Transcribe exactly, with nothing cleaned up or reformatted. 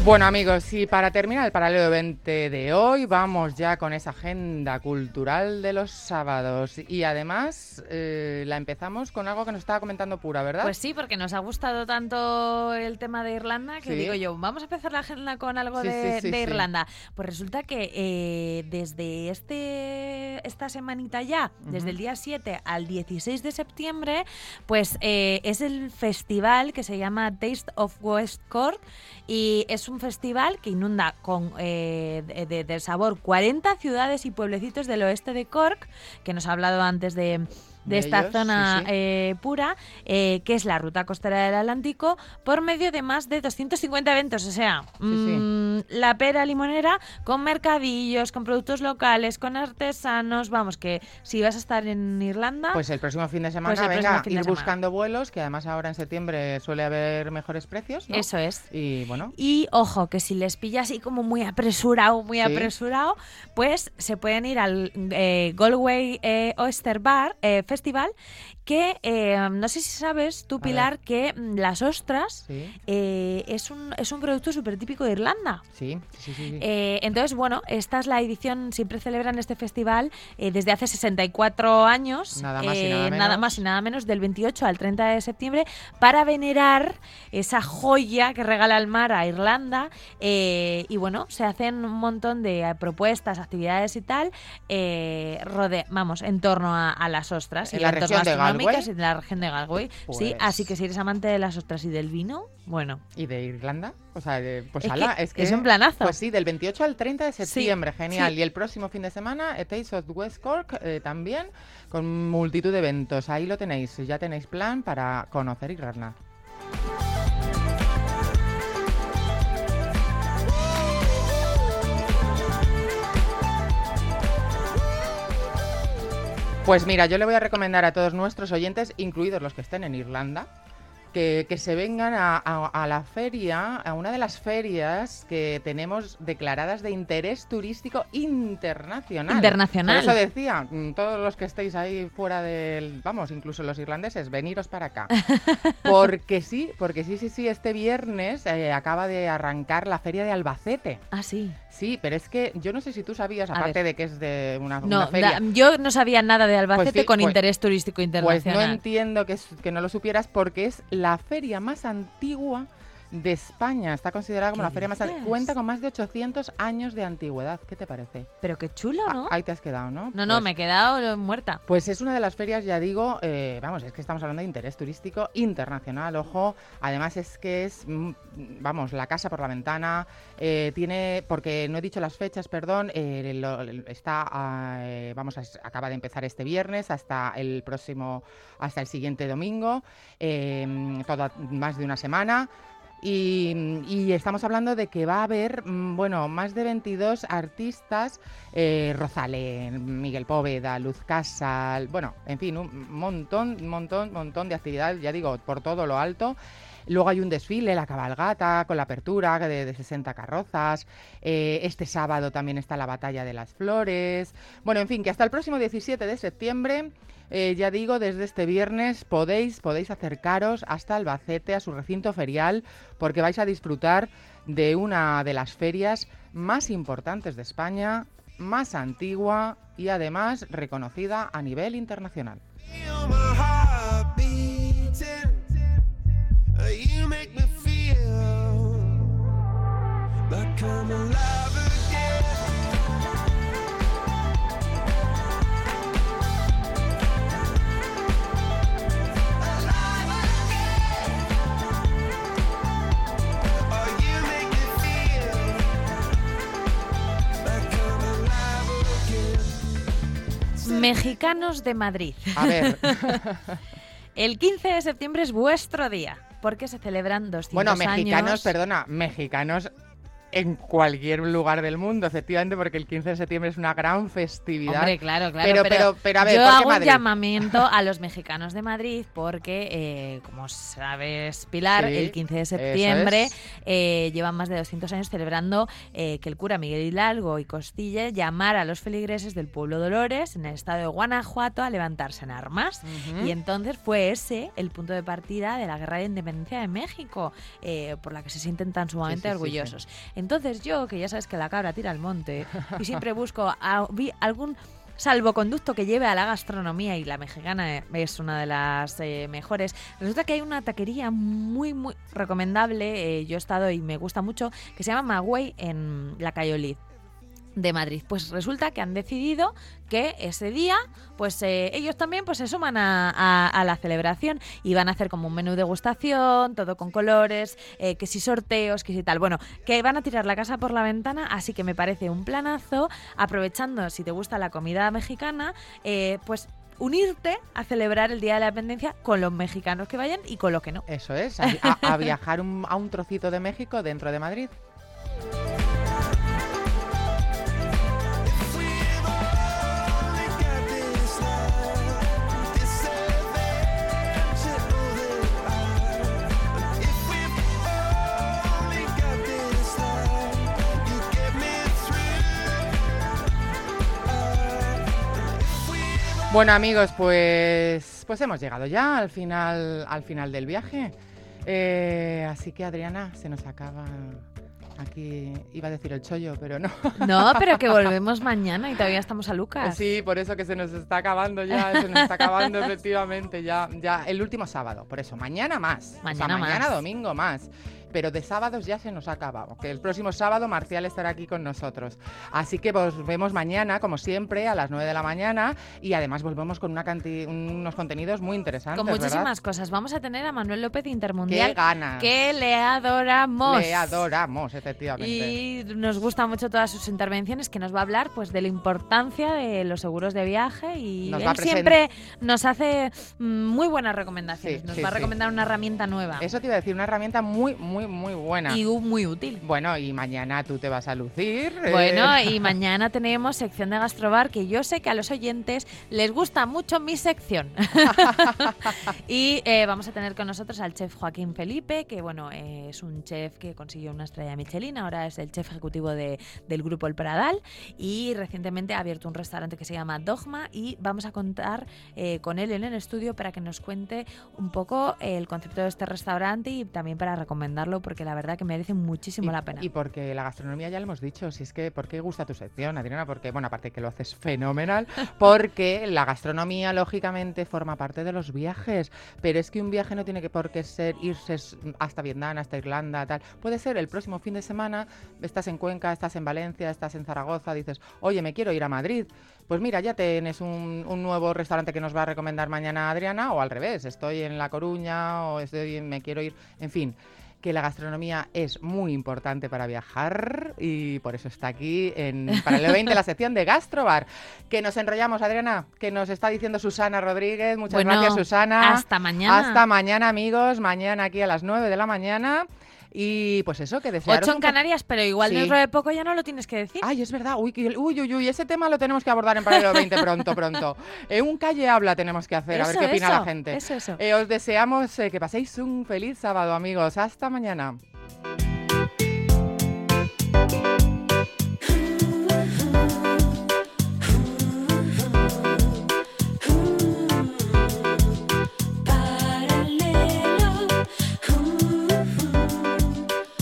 Bueno, amigos, y para terminar el Paralelo veinte de hoy, vamos ya con esa agenda cultural de los sábados. Y además, eh, la empezamos con algo que nos estaba comentando Pura, ¿verdad? Pues sí, porque nos ha gustado tanto el tema de Irlanda que Sí. digo yo, vamos a empezar la agenda con algo Sí, de, sí, sí, de sí. Irlanda. Pues resulta que eh, desde este esta semanita ya, Ujú. desde el día siete al dieciséis de septiembre, pues eh, es el festival que se llama Taste of West Cork y es un festival que inunda con eh, de, de- de sabor cuarenta ciudades y pueblecitos del oeste de Cork, que nos ha hablado antes de, de De esta ellos, zona sí, sí. eh, pura, eh, que es la ruta costera del Atlántico, por medio de más de doscientos cincuenta eventos. O sea, sí. mm, la pera limonera con mercadillos, con productos locales, con artesanos. Vamos, que si vas a estar en Irlanda... Pues el próximo fin de semana, Pues el próximo venga, fin de ir semana. buscando vuelos, que además ahora en septiembre suele haber mejores precios, ¿no? Eso es. Y bueno, Y ojo, que si les pillas así como muy apresurado, muy Sí. apresurado, pues se pueden ir al eh, Galway eh, Oyster Bar eh, Festival, que eh, no sé si sabes tú, A Pilar, que mm, las ostras sí, eh, es, un, es un producto súper típico de Irlanda. sí, sí, sí. sí. Eh, entonces, bueno, esta es la edición, siempre celebran este festival eh, desde hace sesenta y cuatro años, Nada más y eh, nada menos. nada más y nada menos, del veintiocho al treinta de septiembre, para venerar esa joya que regala el mar a Irlanda. eh, y bueno, se hacen un montón de eh, propuestas, actividades y tal, eh, rode vamos, en torno a, a las ostras ¿En y la eventos región de gastronómicas Galway? y de la región de Galway. Sí, Pues- así que si eres amante de las ostras y del vino, bueno. ¿Y de Irlanda? O sea, de- pues Es ala, que es que... es un planazo. Pues sí, del veintiocho al treinta de septiembre, genial. sí. Y el próximo fin de semana, eh, Taste of West Cork, eh, también, con multitud de eventos. Ahí lo tenéis, ya tenéis plan para conocer Irlanda. Pues mira, yo le voy a recomendar a todos nuestros oyentes, incluidos los que estén en Irlanda, que, que se vengan a, a- a la feria, a una de las ferias que tenemos declaradas de interés turístico internacional. Internacional. Por eso decía, mm, todos los que estéis ahí fuera del... Vamos, incluso los irlandeses, veniros para acá. Porque sí, porque sí, sí, sí, este viernes eh, acaba de arrancar la feria de Albacete. Ah, sí. Sí, pero es que yo no sé si tú sabías, A aparte ver. de que es de una, No, una feria... da- yo no sabía nada de Albacete Pues sí, con pues- interés turístico Pues internacional. no entiendo que, es- que no lo supieras porque es la feria más antigua de España. Está considerada como ¿Qué la feria más antigua. dices? Cuenta con más de ochocientos años de antigüedad. ¿Qué te parece? Pero qué chulo, ¿no? Ah, ahí te has quedado, ¿no? no, no, Pues- me he quedado muerta. Pues es una de las ferias, ya digo, eh, vamos, es que estamos hablando de interés turístico internacional, ojo. Además es que es, mm, vamos, la casa por la ventana, eh, tiene, porque no he dicho las fechas, perdón, eh, lo- está, ah, eh, vamos, a- acaba de empezar este viernes hasta el próximo, hasta el siguiente domingo, eh, toda, más de una semana. Y, y estamos hablando de que va a haber, mm, bueno, más de veintidós artistas, eh, Rosalén, Miguel Poveda, Luz Casal, bueno, en fin, un montón, un montón, montón de actividades, ya digo, por todo lo alto. Luego hay un desfile, la cabalgata, con la apertura de, de sesenta carrozas. Eh, este sábado también está la Batalla de las Flores. Bueno, en fin, que hasta el próximo diecisiete de septiembre, eh, ya digo, desde este viernes podéis, podéis acercaros hasta Albacete, a su recinto ferial, porque vais a disfrutar de una de las ferias más importantes de España, más antigua y además reconocida a nivel internacional. Feel my heart beating. Uh, You make me feel like I'm alive again. Alive again. Oh, you make me feel like I'm alive again. Mexicanos de Madrid. A ver, El quince de septiembre es vuestro día, porque se celebran doscientos bueno, mexicanos, años. perdona, mexicanos en cualquier lugar del mundo, efectivamente, porque el quince de septiembre es una gran festividad. Hombre, claro, claro. Pero, pero, pero, pero, a ver, yo ¿por qué hago Madrid? un llamamiento a los mexicanos de Madrid porque, eh, como sabes, Pilar, Sí, el quince de eso septiembre es. eh, llevan más de doscientos años celebrando eh, que el cura Miguel Hidalgo y Costilla llamara a los feligreses del pueblo Dolores, en el estado de Guanajuato, a levantarse en armas. Ujú. Y entonces fue ese el punto de partida de la Guerra de Independencia de México, eh, por la que se sienten tan sumamente Sí, sí, sí, orgullosos. Entonces yo, que ya sabes que la cabra tira al monte, y siempre busco a- vi- algún salvoconducto que lleve a la gastronomía, y la mexicana es una de las eh, mejores. Resulta que hay una taquería muy, muy recomendable, eh, yo he estado y me gusta mucho, que se llama Magüey en la calle Olid de Madrid. Pues resulta que han decidido que ese día, pues eh, ellos también pues se suman a, a- a la celebración y van a hacer como un menú degustación, todo con colores, eh, que si sorteos, que si tal. Bueno, que van a tirar la casa por la ventana, así que me parece un planazo, aprovechando, si te gusta la comida mexicana, eh, pues unirte a celebrar el Día de la Independencia con los mexicanos que vayan y con los que no. Eso es, a, a- a viajar un- a un trocito de México dentro de Madrid. If we've only got this life, this adventure that I. If we've only got this life, you get me through. Uh, if we've Bueno, amigos, pues, pues hemos llegado ya al final, al final del viaje. Eh, así que, Adriana, se nos acaba aquí, iba a decir el chollo, pero no. No, pero que volvemos mañana y todavía estamos a Lucas. Sí, por eso que se nos está acabando ya, se nos está acabando efectivamente ya, ya el último sábado. Por eso, mañana más. Mañana o sea, mañana más. domingo más. Pero de sábados ya se nos ha acabado. Que el próximo sábado Marcial estará aquí con nosotros. Así que os vemos mañana, como siempre, a las nueve de la mañana. Y además volvemos con una canti- unos contenidos muy interesantes, Con muchísimas ¿verdad? cosas. Vamos a tener a Manuel López de ¡Qué Intermundial, ganas! que le adoramos. Le adoramos, efectivamente. Y nos gustan mucho todas sus intervenciones, que nos va a hablar pues de la importancia de los seguros de viaje, y Nos él va a present- siempre nos hace mm, muy buenas recomendaciones. Sí, nos sí, va a sí. recomendar una herramienta nueva Eso te iba a decir, una herramienta muy, muy, muy buena. y u- muy útil. Bueno, y mañana tú te vas a lucir. eh, Bueno, y mañana tenemos sección de Gastrobar, que yo sé que a los oyentes les gusta mucho mi sección. Y eh, vamos a tener con nosotros al chef Joaquín Felipe, que bueno, eh, es un chef que consiguió una estrella Michelin, ahora es el chef ejecutivo de- del grupo El Pradal, y recientemente ha abierto un restaurante que se llama Dogma, y vamos a contar eh, con él en el estudio para que nos cuente un poco eh, el concepto de este restaurante, y también para recomendarlo, porque la verdad que merece muchísimo y, la pena. Y porque la gastronomía ya lo hemos dicho, si es que, ¿por qué gusta tu sección, Adriana? Porque, bueno, aparte que lo haces fenomenal, porque la gastronomía, lógicamente, forma parte de los viajes, pero es que un viaje no tiene que por qué ser irse s- hasta Vietnam, hasta Irlanda, tal. Puede ser el próximo fin de semana, estás en Cuenca, estás en Valencia, estás en Zaragoza, dices, oye, me quiero ir a Madrid. Pues mira, ya tienes un, un nuevo restaurante que nos va a recomendar mañana Adriana, o al revés, estoy en La Coruña, o estoy, en- me quiero ir, en fin, que la gastronomía es muy importante para viajar, y por eso está aquí en Paralelo veinte, la sección de Gastrobar. Que nos enrollamos, Adriana, que nos está diciendo Susana Rodríguez. Muchas Bueno, gracias, Susana. hasta mañana. Hasta mañana, amigos. Mañana aquí a las nueve de la mañana. Y pues eso, que desearos Ocho en un fe- Canarias, pero igual Sí. dentro de poco ya no lo tienes que decir. Ay, es verdad. Uy, que- uy, uy, uy, ese tema lo tenemos que abordar en Paralelo veinte pronto, pronto. Eh, un calle habla tenemos que hacer, a ver Eso, qué opina eso, la gente. Eso, eso. Eh, os deseamos eh, que paséis un feliz sábado, amigos. Hasta mañana.